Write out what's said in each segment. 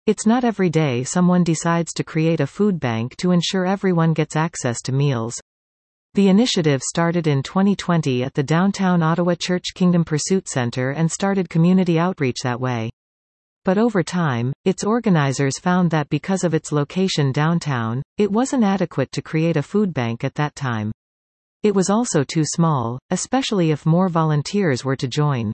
It's not every day someone decides to create a food bank to ensure everyone gets access to meals. The initiative started in 2020 at the downtown Ottawa Church Kingdom Pursuit Centre and started community outreach that way. But over time, its organizers found that because of its location downtown, it wasn't adequate to create a food bank at that time. It was also too small, especially if more volunteers were to join.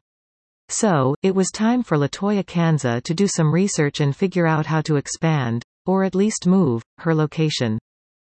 So, it was time for Latoya Kanza to do some research and figure out how to expand, or at least move, her location.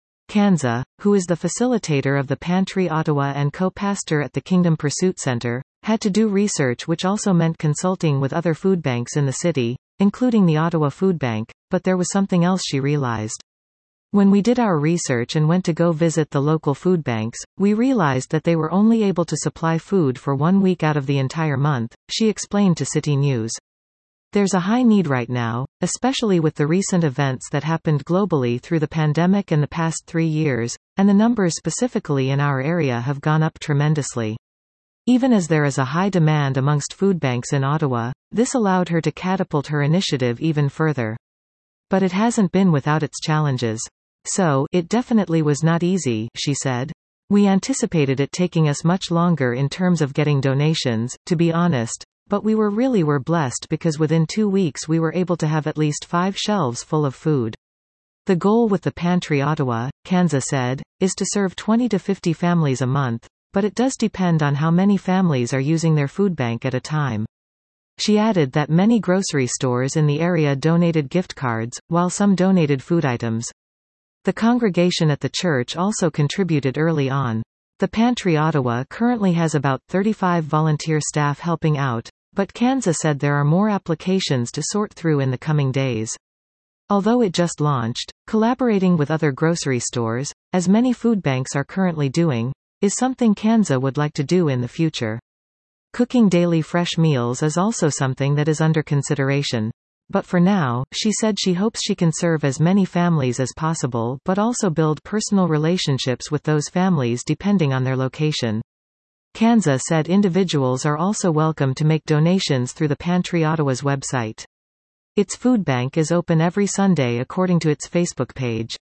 Kanza, who is the facilitator of the Pantry Ottawa and co-pastor at the Kingdom Pursuit Centre, had to do research which also meant consulting with other food banks in the city, including the Ottawa Food Bank, but there was something else she realized. When we did our research and went to go visit the local food banks, we realized that they were only able to supply food for 1 week out of the entire month, she explained to City News. There's a high need right now, especially with the recent events that happened globally through the pandemic and the past 3 years, and the numbers specifically in our area have gone up tremendously. Even as there is a high demand amongst food banks in Ottawa, this allowed her to catapult her initiative even further. But it hasn't been without its challenges. So, it definitely was not easy, she said. We anticipated it taking us much longer in terms of getting donations, to be honest, but we were blessed because within 2 weeks we were able to have at least 5 shelves full of food. The goal with the Pantry Ottawa, Kanza said, is to serve 20 to 50 families a month, but it does depend on how many families are using their food bank at a time. She added that many grocery stores in the area donated gift cards, while some donated food items. The congregation at the church also contributed early on. The Pantry Ottawa currently has about 35 volunteer staff helping out, but Kanza said there are more applications to sort through in the coming days. Although it just launched, collaborating with other grocery stores, as many food banks are currently doing, is something Kanza would like to do in the future. Cooking daily fresh meals is also something that is under consideration. But for now, she said she hopes she can serve as many families as possible but also build personal relationships with those families depending on their location. Kanza said individuals are also welcome to make donations through the Pantry Ottawa's website. Its food bank is open every Sunday according to its Facebook page.